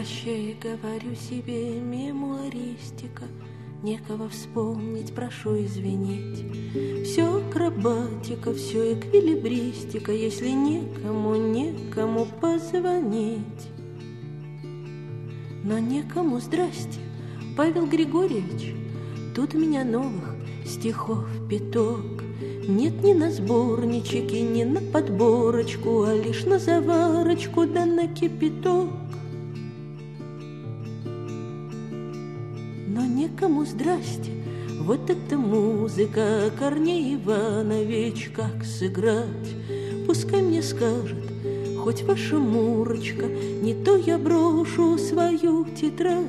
Прощай, говорю себе, мемуаристика, некого вспомнить, прошу извинить. Все акробатика, все эквилибристика, если некому позвонить. Но некому, здрасте, Павел Григорьевич, тут у меня новых стихов пяток. Нет ни на сборничке, ни на подборочку, а лишь на заварочку да на кипяток. Но некому, здрасте, вот эта музыка, Корней Иванович, как сыграть? Пускай мне скажет хоть ваша Мурочка, не то я брошу свою тетрадь.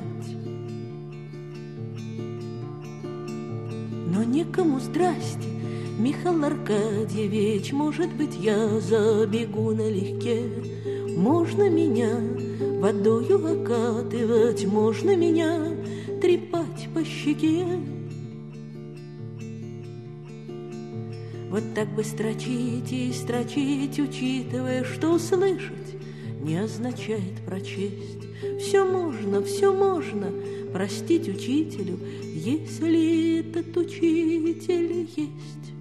Но некому, здрасте, Михаил Аркадьевич, может быть, я забегу налегке. Можно меня водою окатывать, можно меня трепать по щеке. Вот так бы строчить и строчить, учитывая, что услышать не означает прочесть. Все можно простить учителю, если этот учитель есть.